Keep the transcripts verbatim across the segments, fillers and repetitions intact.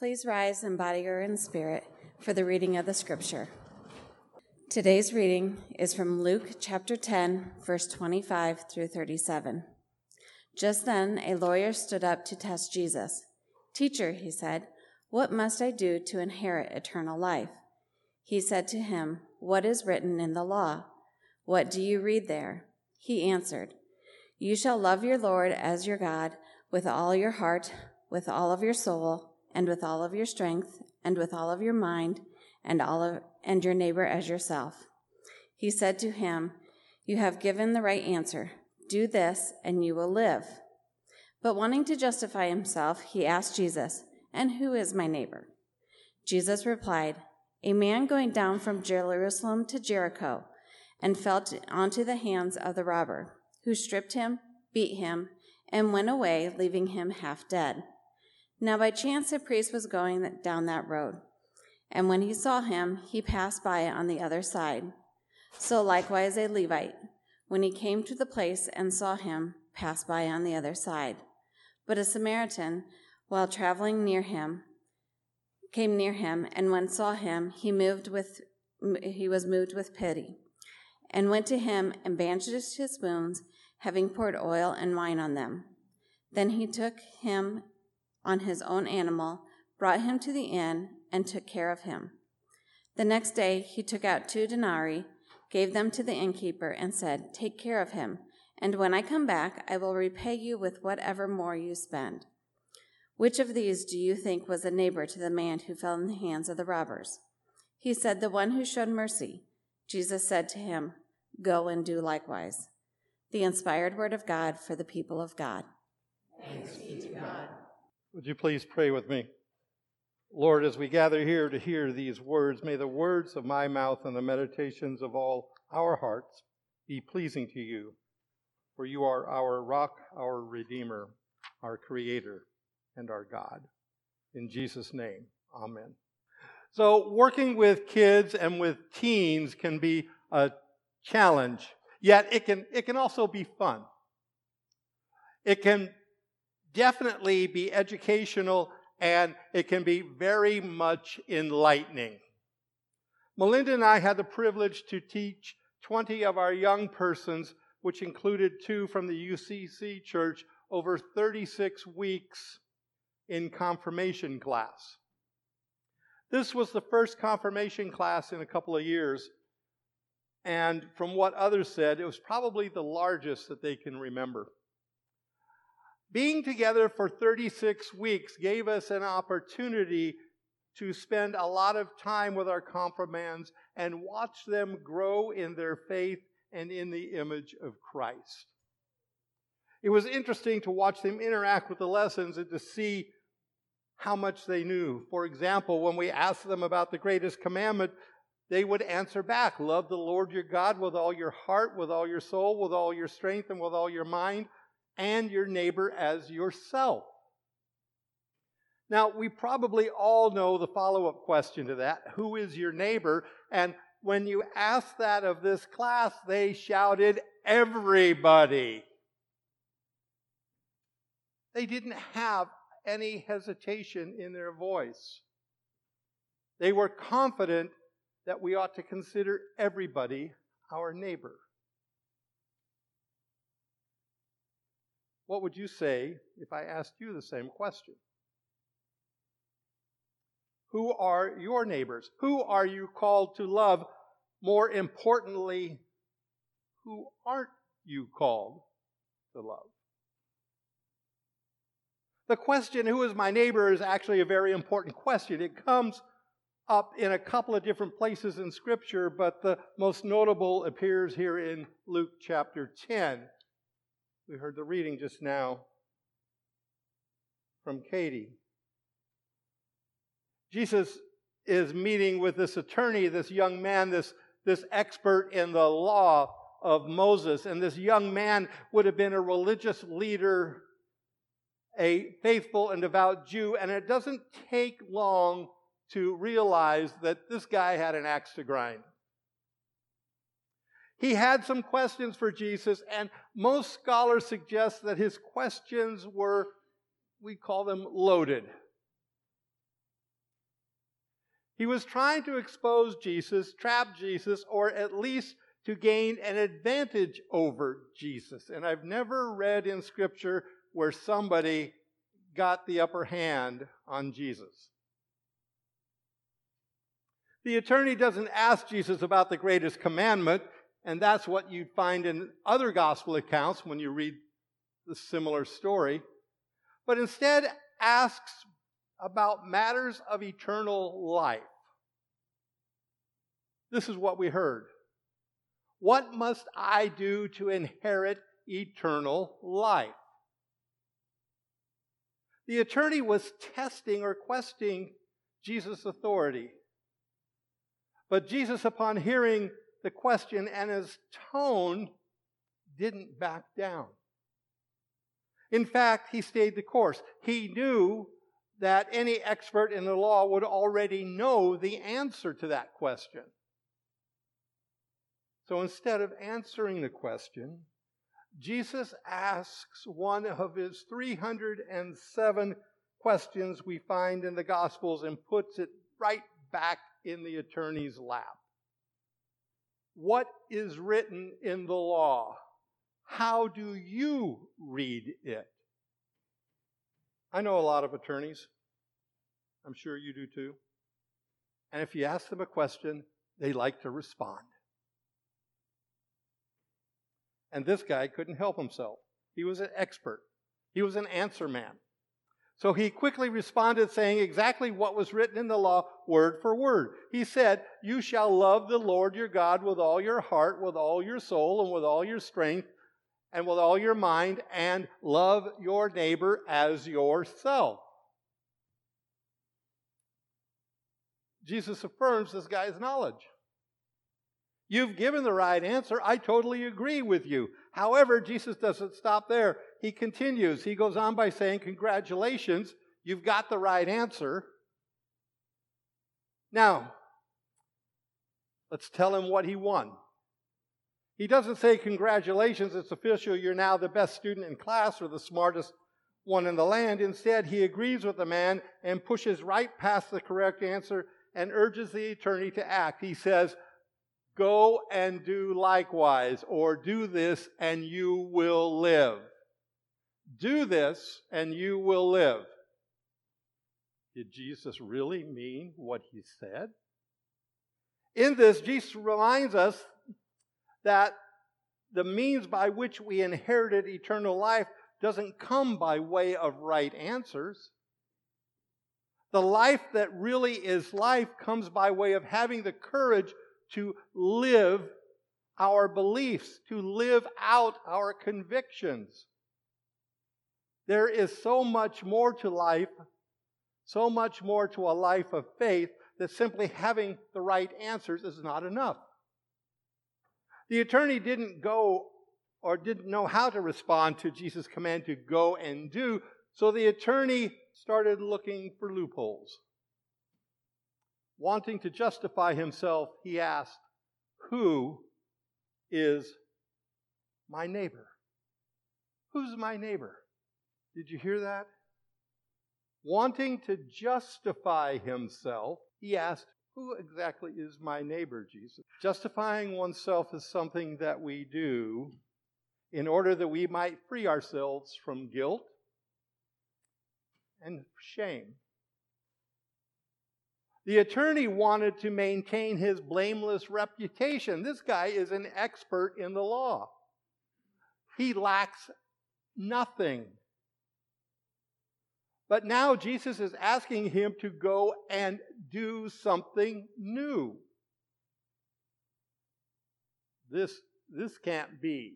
Please rise in body or in spirit for the reading of the scripture. Today's reading is from Luke chapter ten, verse twenty-five through thirty-seven. Just then a lawyer stood up to test Jesus. "Teacher," he said, "what must I do to inherit eternal life?" He said to him, "What is written in the law? What do you read there?" He answered, "You shall love your Lord as your God with all your heart, with all of your soul, and with all of your strength, and with all of your mind, and all of, and your neighbor as yourself." He said to him, "You have given the right answer. Do this, and you will live." But wanting to justify himself, he asked Jesus, "And who is my neighbor?" Jesus replied, "A man going down from Jerusalem to Jericho, and fell onto the hands of the robber, who stripped him, beat him, and went away, leaving him half dead. Now by chance a priest was going down that road, and when he saw him, he passed by on the other side. So likewise a Levite, when he came to the place and saw him, passed by on the other side. But a Samaritan, while traveling near him, came near him, and when saw him, he moved with he was moved with pity, and went to him and bandaged his wounds, having poured oil and wine on them. Then he took him on his own animal, brought him to the inn, and took care of him. The next day he took out two denarii, gave them to the innkeeper, and said, 'Take care of him, and when I come back, I will repay you with whatever more you spend.' Which of these do you think was a neighbor to the man who fell in the hands of the robbers?" He said, "The one who showed mercy." Jesus said to him, "Go and do likewise." The inspired word of God for the people of God. Thanks be to God. Would you please pray with me? Lord, as we gather here to hear these words, may the words of my mouth and the meditations of all our hearts be pleasing to you, for you are our rock, our Redeemer, our Creator, and our God. In Jesus' name, amen. So working with kids and with teens can be a challenge, yet it can, it can also be fun. It can definitely be educational, and it can be very much enlightening. Melinda and I had the privilege to teach twenty of our young persons, which included two from the U C C church, over thirty-six weeks in confirmation class. This was the first confirmation class in a couple of years, and from what others said, it was probably the largest that they can remember. Being together for thirty-six weeks gave us an opportunity to spend a lot of time with our confirmands and watch them grow in their faith and in the image of Christ. It was interesting to watch them interact with the lessons and to see how much they knew. For example, when we asked them about the greatest commandment, they would answer back, "Love the Lord your God with all your heart, with all your soul, with all your strength, and with all your mind, and your neighbor as yourself." Now, we probably all know the follow-up question to that, who is your neighbor? And when you asked that of this class, they shouted, "Everybody." They didn't have any hesitation in their voice. They were confident that we ought to consider everybody our neighbor. What would you say if I asked you the same question? Who are your neighbors? Who are you called to love? More importantly, who aren't you called to love? The question, who is my neighbor, is actually a very important question. It comes up in a couple of different places in Scripture, but the most notable appears here in Luke chapter ten. We heard the reading just now from Katie. Jesus is meeting with this attorney, this young man, this, this expert in the law of Moses. And this young man would have been a religious leader, a faithful and devout Jew. And it doesn't take long to realize that this guy had an axe to grind. He had some questions for Jesus, and most scholars suggest that his questions were, we call them loaded. He was trying to expose Jesus, trap Jesus, or at least to gain an advantage over Jesus. And I've never read in Scripture where somebody got the upper hand on Jesus. The attorney doesn't ask Jesus about the greatest commandment, and that's what you'd find in other gospel accounts when you read the similar story, but instead asks about matters of eternal life. This is what we heard. What must I do to inherit eternal life? The attorney was testing or questioning Jesus' authority. But Jesus, upon hearing the question and his tone, didn't back down. In fact, he stayed the course. He knew that any expert in the law would already know the answer to that question. So instead of answering the question, Jesus asks one of his three hundred seven questions we find in the Gospels and puts it right back in the attorney's lap. What is written in the law? How do you read it? I know a lot of attorneys. I'm sure you do too. And if you ask them a question, they like to respond. And this guy couldn't help himself. He was an expert. He was an answer man. So he quickly responded, saying exactly what was written in the law, word for word. He said, "You shall love the Lord your God with all your heart, with all your soul, and with all your strength, and with all your mind, and love your neighbor as yourself." Jesus affirms this guy's knowledge. You've given the right answer. I totally agree with you. However, Jesus doesn't stop there. He continues. He goes on by saying, congratulations, you've got the right answer. Now, let's tell him what he won. He doesn't say, congratulations, it's official, you're now the best student in class or the smartest one in the land. Instead, he agrees with the man and pushes right past the correct answer and urges the attorney to act. He says, go and do likewise, or do this and you will live. Do this and you will live. Did Jesus really mean what he said? In this, Jesus reminds us that the means by which we inherited eternal life doesn't come by way of right answers. The life that really is life comes by way of having the courage to live our beliefs, to live out our convictions. There is so much more to life, so much more to a life of faith, that simply having the right answers is not enough. The attorney didn't go or didn't know how to respond to Jesus' command to go and do, so the attorney started looking for loopholes. Wanting to justify himself, he asked, who is my neighbor? Who's my neighbor? Did you hear that? Wanting to justify himself, he asked, who exactly is my neighbor, Jesus? Justifying oneself is something that we do in order that we might free ourselves from guilt and shame. The attorney wanted to maintain his blameless reputation. This guy is an expert in the law. He lacks nothing. But now Jesus is asking him to go and do something new. This, this can't be.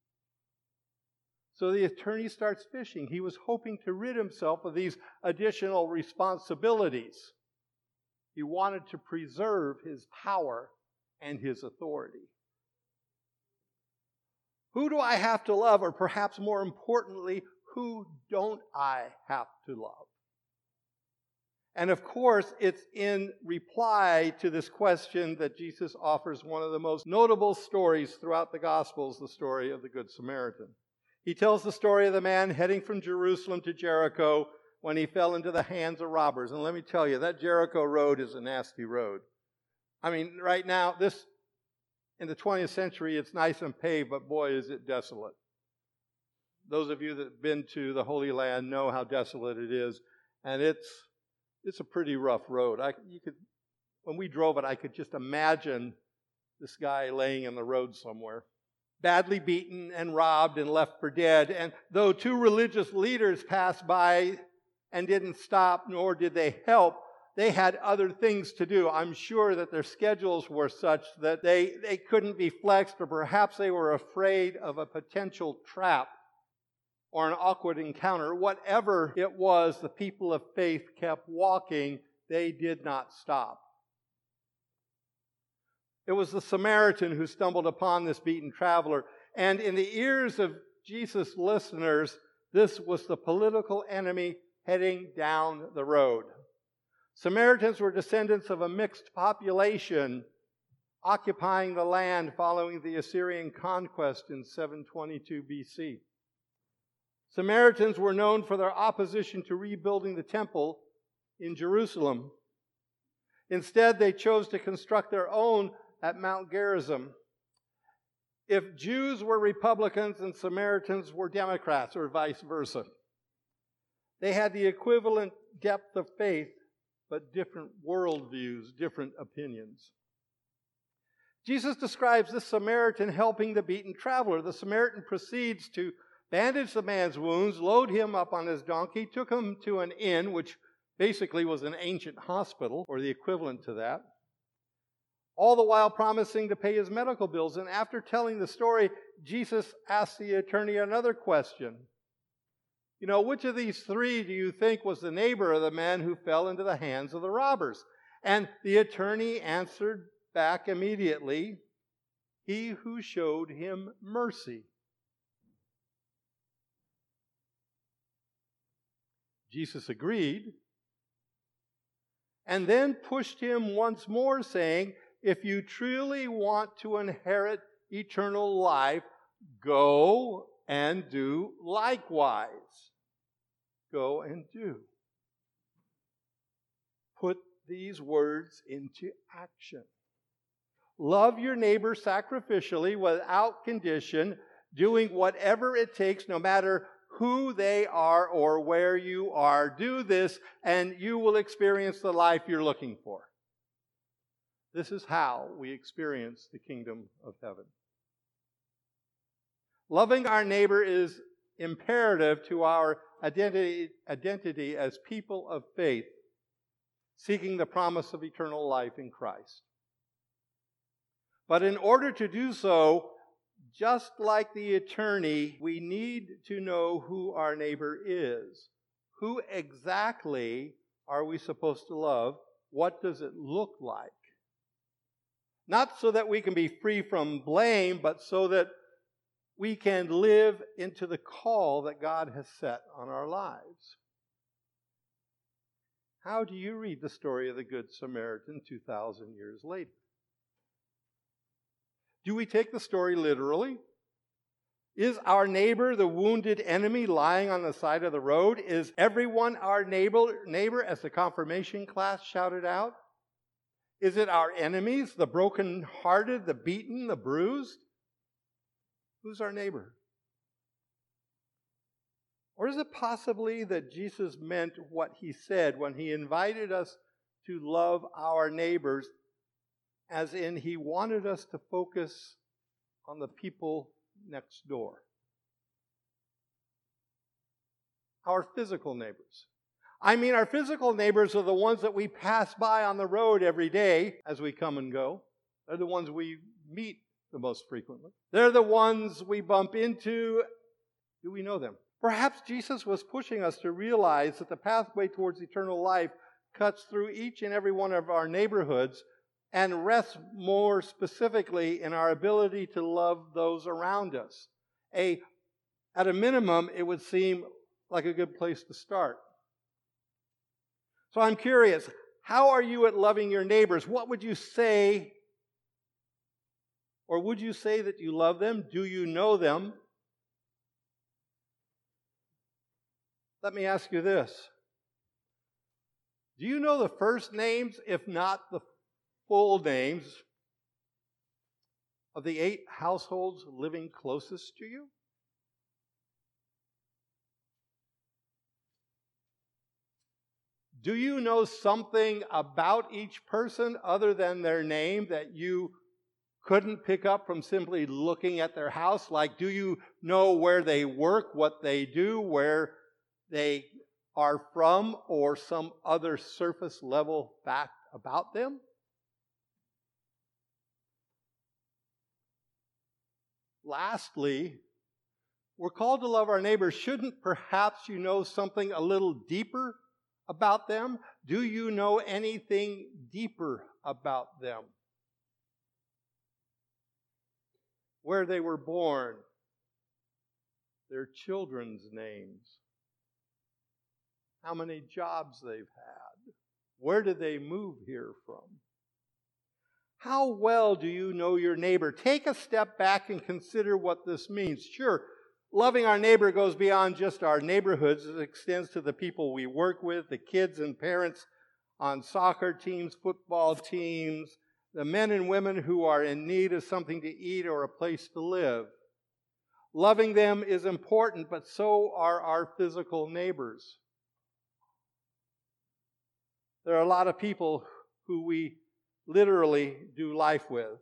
So the attorney starts fishing. He was hoping to rid himself of these additional responsibilities. He wanted to preserve his power and his authority. Who do I have to love? Or perhaps more importantly, who don't I have to love? And of course, it's in reply to this question that Jesus offers one of the most notable stories throughout the Gospels, the story of the Good Samaritan. He tells the story of the man heading from Jerusalem to Jericho when he fell into the hands of robbers. And let me tell you, that Jericho road is a nasty road. I mean, right now, this, in the twentieth century, it's nice and paved, but boy, is it desolate. Those of you that have been to the Holy Land know how desolate it is, and it's it's a pretty rough road. I, you could, when we drove it, I could just imagine this guy laying in the road somewhere, badly beaten and robbed and left for dead. And though two religious leaders passed by and didn't stop, nor did they help, they had other things to do. I'm sure that their schedules were such that they, they couldn't be flexed, or perhaps they were afraid of a potential trap or an awkward encounter. Whatever it was, the people of faith kept walking. They did not stop. It was the Samaritan who stumbled upon this beaten traveler. And in the ears of Jesus' listeners, this was the political enemy heading down the road. Samaritans were descendants of a mixed population occupying the land following the Assyrian conquest in seven twenty-two B C. Samaritans were known for their opposition to rebuilding the temple in Jerusalem. Instead, they chose to construct their own at Mount Gerizim. If Jews were Republicans and Samaritans were Democrats, or vice versa, they had the equivalent depth of faith, but different worldviews, different opinions. Jesus describes this Samaritan helping the beaten traveler. The Samaritan proceeds to bandage the man's wounds, load him up on his donkey, took him to an inn, which basically was an ancient hospital, or the equivalent to that, all the while promising to pay his medical bills. And after telling the story, Jesus asked the attorney another question. You know, which of these three do you think was the neighbor of the man who fell into the hands of the robbers? And the attorney answered back immediately, he who showed him mercy. Jesus agreed, and then pushed him once more, saying, if you truly want to inherit eternal life, go and do likewise. Go and do. Put these words into action. Love your neighbor sacrificially, without condition, doing whatever it takes, no matter who they are or where you are. Do this, and you will experience the life you're looking for. This is how we experience the kingdom of heaven. Loving our neighbor is imperative to our identity, identity as people of faith, seeking the promise of eternal life in Christ. But in order to do so, just like the attorney, we need to know who our neighbor is. Who exactly are we supposed to love? What does it look like? Not so that we can be free from blame, but so that we can live into the call that God has set on our lives. How do you read the story of the Good Samaritan two thousand years later? Do we take the story literally? Is our neighbor the wounded enemy lying on the side of the road? Is everyone our neighbor, neighbor as the confirmation class shouted out? Is it our enemies, the broken-hearted, the beaten, the bruised? Who's our neighbor? Or is it possibly that Jesus meant what he said when he invited us to love our neighbors, as in he wanted us to focus on the people next door? Our physical neighbors. I mean, our physical neighbors are the ones that we pass by on the road every day as we come and go. They're the ones we meet the most frequently. They're the ones we bump into. Do we know them? Perhaps Jesus was pushing us to realize that the pathway towards eternal life cuts through each and every one of our neighborhoods and rests more specifically in our ability to love those around us. A, at a minimum, it would seem like a good place to start. So I'm curious, how are you at loving your neighbors? What would you say? Or would you say that you love them? Do you know them? Let me ask you this. Do you know the first names, if not the full names, of the eight households living closest to you? Do you know something about each person other than their name that you couldn't pick up from simply looking at their house? Like, do you know where they work, what they do, where they are from, or some other surface level fact about them? Lastly, we're called to love our neighbors. Shouldn't perhaps you know something a little deeper about them? Do you know anything deeper about them? Where they were born, their children's names, how many jobs they've had, where did they move here from? How well do you know your neighbor? Take a step back and consider what this means. Sure, loving our neighbor goes beyond just our neighborhoods. It extends to the people we work with, the kids and parents on soccer teams, football teams, the men and women who are in need of something to eat or a place to live. Loving them is important, but so are our physical neighbors. There are a lot of people who we literally do life with.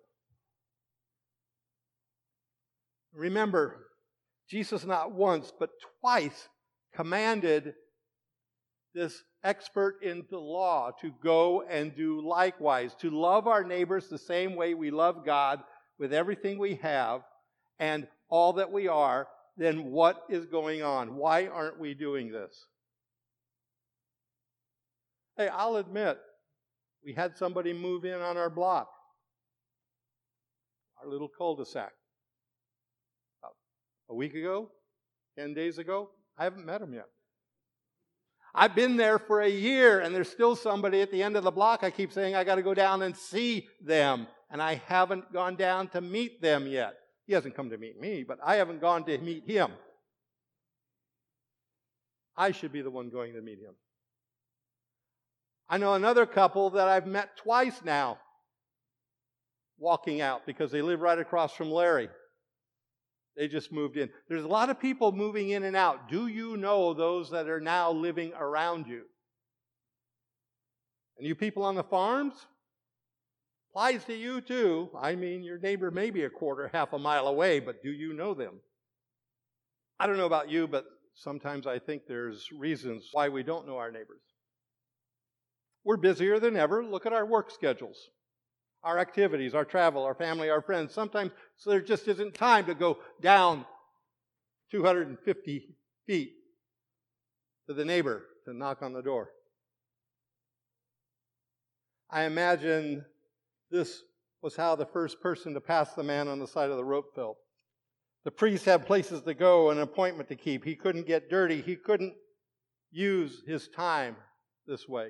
Remember, Jesus not once, but twice commanded this expert in the law to go and do likewise, to love our neighbors the same way we love God with everything we have and all that we are. Then what is going on? Why aren't we doing this? Hey, I'll admit, we had somebody move in on our block, our little cul-de-sac, about a week ago, ten days ago. I haven't met him yet. I've been there for a year, and there's still somebody at the end of the block. I keep saying I got to go down and see them, and I haven't gone down to meet them yet. He hasn't come to meet me, but I haven't gone to meet him. I should be the one going to meet him. I know another couple that I've met twice now, walking out because they live right across from Larry. They just moved in. There's a lot of people moving in and out. Do you know those that are now living around you? And you people on the farms? Applies to you too. I mean, your neighbor may be a quarter, half a mile away, but do you know them? I don't know about you, but sometimes I think there's reasons why we don't know our neighbors. We're busier than ever. Look at our work schedules, our activities, our travel, our family, our friends. Sometimes so there just isn't time to go down two hundred fifty feet to the neighbor to knock on the door. I imagine this was how the first person to pass the man on the side of the rope felt. The priest had places to go, an appointment to keep. He couldn't get dirty. He couldn't use his time this way.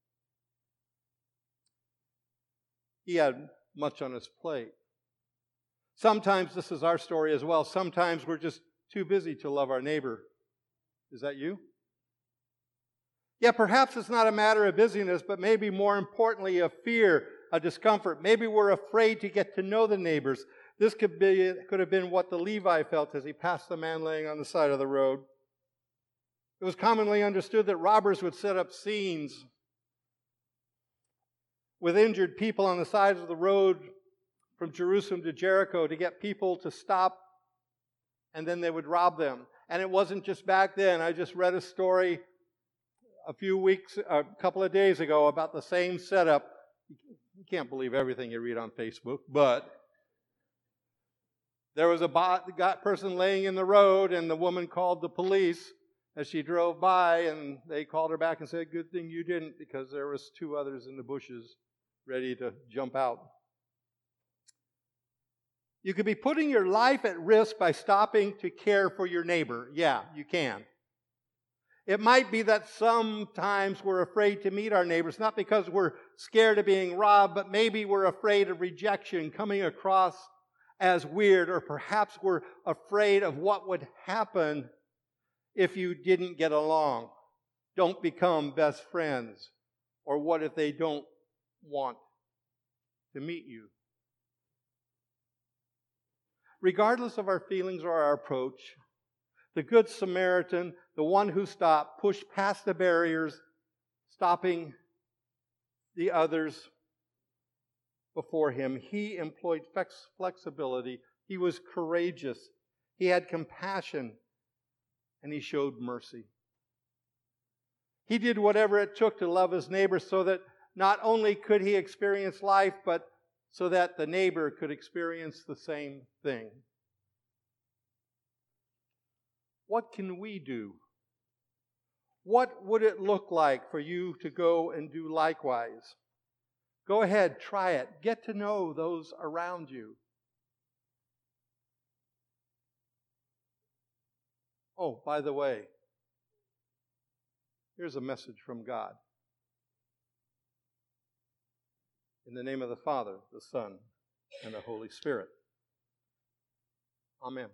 He had much on his plate. Sometimes this is our story as well. Sometimes we're just too busy to love our neighbor. Is that you? Yeah, perhaps it's not a matter of busyness, but maybe more importantly, a fear, a discomfort. Maybe we're afraid to get to know the neighbors. This could be could have been what the Levi felt as he passed the man laying on the side of the road. It was commonly understood that robbers would set up scenes with injured people on the sides of the road from Jerusalem to Jericho to get people to stop, and then they would rob them. And it wasn't just back then. I just read a story a few weeks, a couple of days ago about the same setup. You can't believe everything you read on Facebook, but there was a got person laying in the road, and the woman called the police as she drove by, and they called her back and said, "Good thing you didn't, because there was two others in the bushes ready to jump out." You could be putting your life at risk by stopping to care for your neighbor. Yeah, you can. It might be that sometimes we're afraid to meet our neighbors, not because we're scared of being robbed, but maybe we're afraid of rejection coming across as weird, or perhaps we're afraid of what would happen if you didn't get along. Don't become best friends. Or what if they don't want to meet you? Regardless of our feelings or our approach, the Good Samaritan, the one who stopped, pushed past the barriers, stopping the others before him. He employed flex- flexibility. He was courageous. He had compassion. And he showed mercy. He did whatever it took to love his neighbor so that not only could he experience life, but so that the neighbor could experience the same thing. What can we do? What would it look like for you to go and do likewise? Go ahead, try it. Get to know those around you. Oh, by the way, here's a message from God. In the name of the Father, the Son, and the Holy Spirit. Amen.